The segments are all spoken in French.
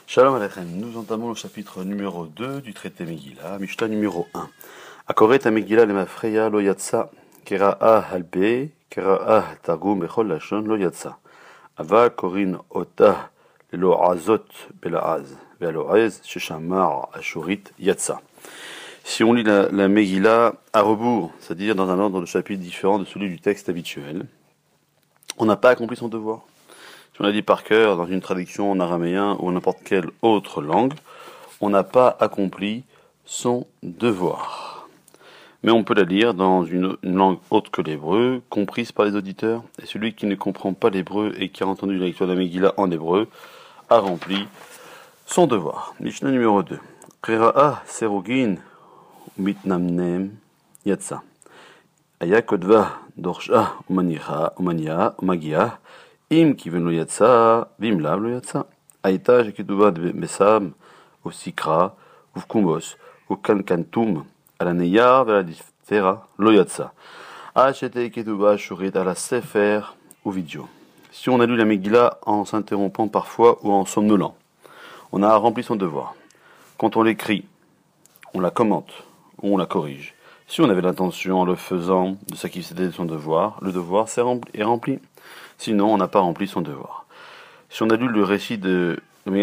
Shalom Aleichem, nous entamons le chapitre numéro 2 du traité Megillah, Mishnah numéro 1. Akoret a Megillah le mafreya lo yatsa, kera'a halbe, kera'a targum bechol lashon lo yatsa. Ava korin otah lo azot bela'az, ve'alo'ez sheshamar ashurit yatsa. Si on lit la Megillah à rebours, c'est-à-dire dans un ordre de chapitre différent de celui du texte habituel, on n'a pas accompli son devoir. Si on a dit par cœur dans une traduction en araméen ou n'importe quelle autre langue, on n'a pas accompli son devoir. Mais on peut la lire dans une langue autre que l'hébreu, comprise par les auditeurs, et celui qui ne comprend pas l'hébreu et qui a entendu la lecture de la Megillah en hébreu a rempli son devoir. Mishnah numéro 2. Qira'a serugin mitnamnem yatsa. Aya kodva dorsha umaniha umagia. Im kiven lo yatsa, vim lav lo yatsa. Aïta jekituba de besam, au sikra, ou kumbos, ou kankantum, à la neyar, vers la diphtéra, lo yatsa. Achete ketuba shurit à la sefer, ou vidéo. Si on a lu la Megillah en s'interrompant parfois ou en somnolant, on a rempli son devoir. Quand on l'écrit, on la commente, ou on la corrige. Si on avait l'intention, en le faisant, de s'acquitter de son devoir, le devoir est rempli. Sinon, on n'a pas rempli son devoir. Si on a lu le récit de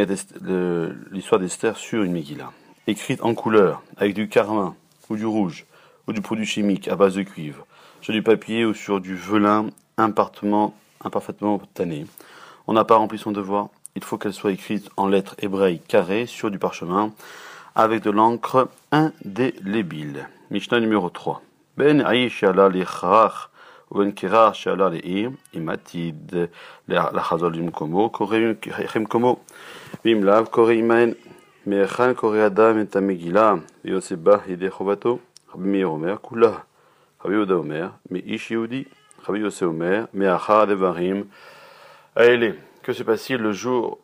l'histoire d'Esther sur une Megillah, écrite en couleur, avec du carmin, ou du rouge, ou du produit chimique à base de cuivre, sur du papier ou sur du velin imparfaitement tanné, on n'a pas rempli son devoir. Il faut qu'elle soit écrite en lettres hébraïques carrées sur du parchemin, avec de l'encre indélébile. Mishnah numéro 3. Ben Aïch ala l'ichrach, ben kirach shala le'ir, imatid l'achazol limkomo, kore chemkomo, bimlav kore imaen, me'echan kore adam et amegila, yoseba hide chovato, Rabbi Meir Omer, kula, Rabbi Yehuda Omer, me'ish Yehudi, Rabbi Yosef Omer, me'achar devarim. Allez, que se passe-t-il le jour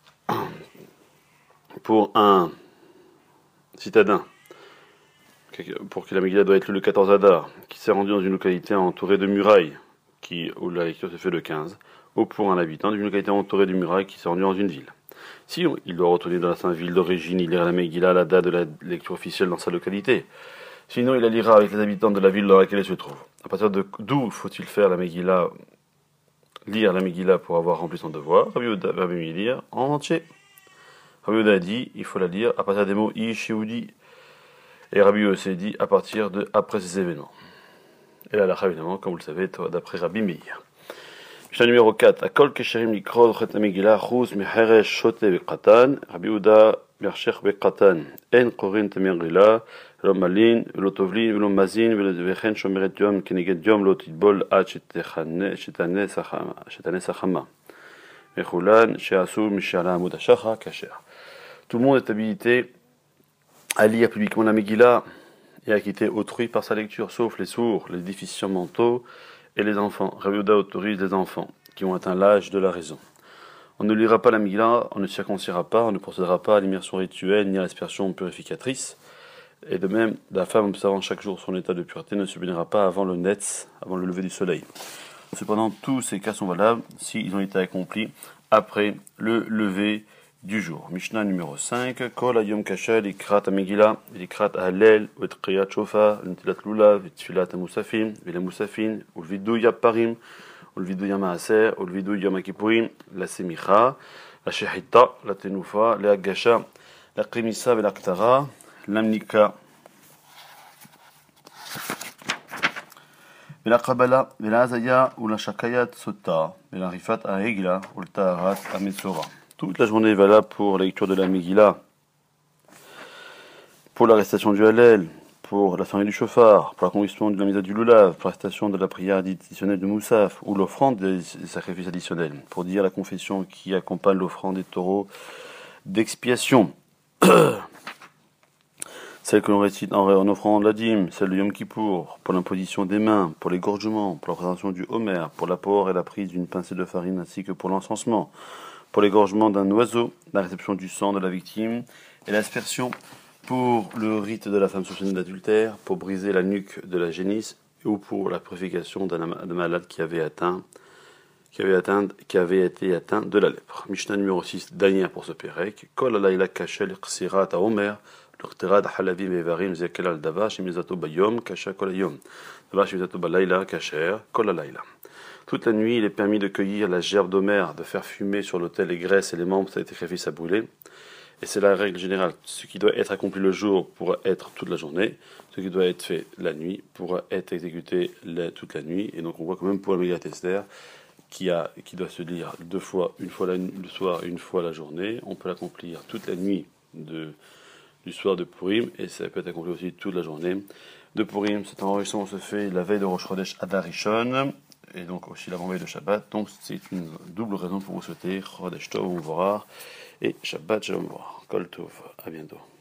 pour un citadin, pour que la Megillah doit être le 14 Adar, qui s'est rendu dans une localité entourée de murailles, où la lecture se fait le 15, ou pour un habitant d'une localité entourée de murailles qui s'est rendu dans une ville. Si il doit retourner dans sa ville d'origine, il lira la Megillah à la date de la lecture officielle dans sa localité. Sinon, il la lira avec les habitants de la ville dans laquelle il se trouve. À partir d'où faut-il faire la Megillah, lire la Megillah pour avoir rempli son devoir? Rabbi Yehuda va mieux lire en entier. Rabbi Yehuda a dit, il faut la lire à partir des mots Ish Yehudi. Et Rabbi Yosef dit à partir de après ces événements. Et là, évidemment, comme vous le savez, d'après Rabbi Meir. Mishnah numéro 4. Akol kesherim likrod chet Megillah chus meheresh shote beqatan. Rabbi Yehuda mershech beqatan. En korin temerila. Lo malin, lo tovlin, lo mazin, vechen shomeret yom keneged yom lo titbol ad shetane sachama. Mechulan sheasu mishala amud hashacha kasher. Tout le monde est habilité à lire publiquement la Megillah et à quitter autrui par sa lecture, sauf les sourds, les déficients mentaux et les enfants. Rabbi Yehuda autorise les enfants qui ont atteint l'âge de la raison. On ne lira pas la Megillah, on ne circoncira pas, on ne procédera pas à l'immersion rituelle ni à l'aspersion purificatrice. Et de même, la femme observant chaque jour son état de pureté ne se baignera pas avant le netz, avant le lever du soleil. Cependant, tous ces cas sont valables s'ils ont été accomplis après le lever du jour. Mishnah numéro 5. Kol hayom kashel ikrat ha-Megillah, ikrat ha-Hallel, et kriyat shofar, netilat lulav, et tfilat ha-musafim, et la musafin, ou le vidou yaparim, ou le vidou yamaaser, ou le vidou yom ha-kippurim, la semicha, la shehita, la tenufa, la gasha, la kremissa, et la ktara, l'amnika, et la kabbalah, et la hazaya, ou la shakayat sota, et la rifat ha-Egla, ou le taharat ha-Metzora. Toute la journée est valable pour la lecture de la Megillah, pour l'arrestation du Hallel, pour la sonnerie du chauffard, pour l'accomplissement de la mise du lulav, pour l'arrestation de la prière additionnelle de Moussaf, ou l'offrande des sacrifices additionnels, pour dire la confession qui accompagne l'offrande des taureaux d'expiation. Celle que l'on récite en offrant la dîme, celle de Yom Kippour, pour l'imposition des mains, pour l'égorgement, pour la présentation du Homer, pour l'apport et la prise d'une pincée de farine, ainsi que pour l'encensement, pour l'égorgement d'un oiseau, la réception du sang de la victime, et l'aspersion pour le rite de la femme soupçonnée d'adultère, pour briser la nuque de la génisse, ou pour la purification d'un malade qui avait atteint qui avait été atteint de la lèpre. Mishnah numéro 6, dernière pour ce Pérec. Kol alayla kashel ksirat haomer, l'orterad halavim evarim zekel al davar shemizato bayom kasha kol ayom. Davar shemizato balayla kasher kol alayla. Toute la nuit, il est permis de cueillir la gerbe d'Omer, de faire fumer sur l'autel les graisses et les membres, ça a été sacrifice à brûler. Et c'est la règle générale. Ce qui doit être accompli le jour pourra être toute la journée. Ce qui doit être fait la nuit pourra être exécuté toute la nuit. Et donc on voit quand même pour le Megillat Esther qui doit se lire deux fois, une fois le soir et une fois la journée. On peut l'accomplir toute la nuit du soir de Purim et ça peut être accompli aussi toute la journée de Purim. Cet enregistrement se fait la veille de Rosh Chodesh Adar Rishon et donc aussi l'avant-veille de Shabbat. Donc c'est une double raison pour vous souhaiter Chodesh Tov U'Vorach et Shabbat Shalom U'Vorach. Kol Tov, à bientôt.